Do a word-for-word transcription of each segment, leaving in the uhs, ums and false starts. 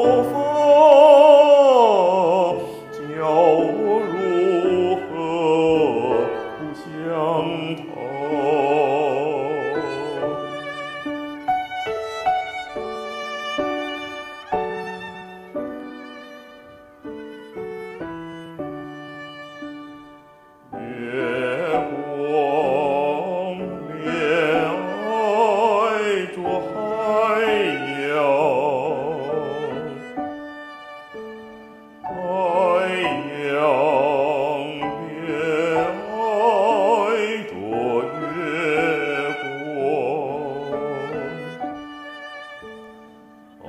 法，叫我如何不想逃？月光恋爱着海洋，海洋恋爱着月光。啊，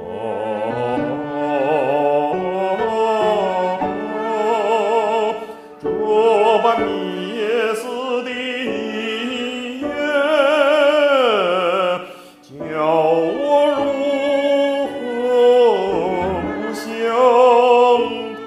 这般迷思的夜，叫我如何不想逃？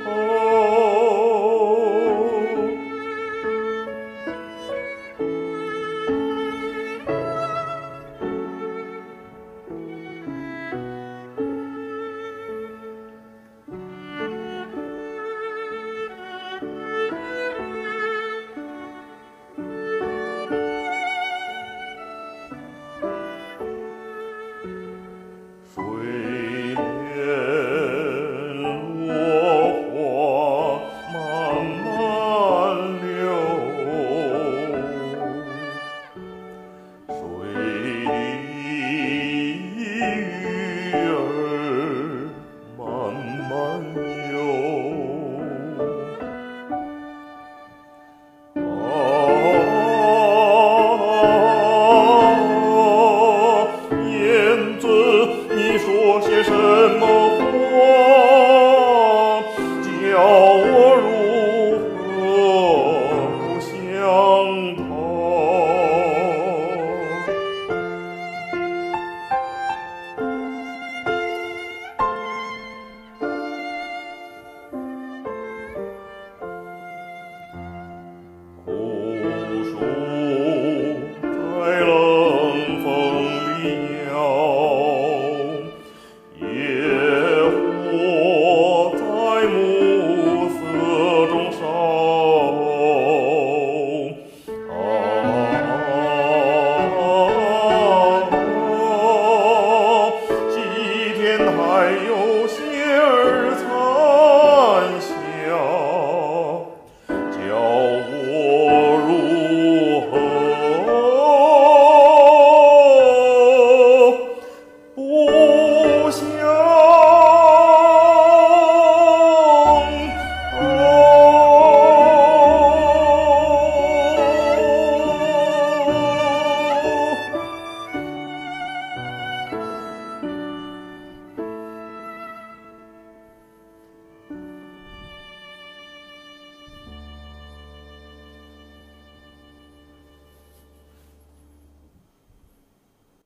水面落花慢慢流，水里鱼儿慢慢游。啊，燕子，你说些什么话，叫我如何不想逃？枯树在冷风里摇，野火在暮色中烧。啊，西天还有仙儿藏。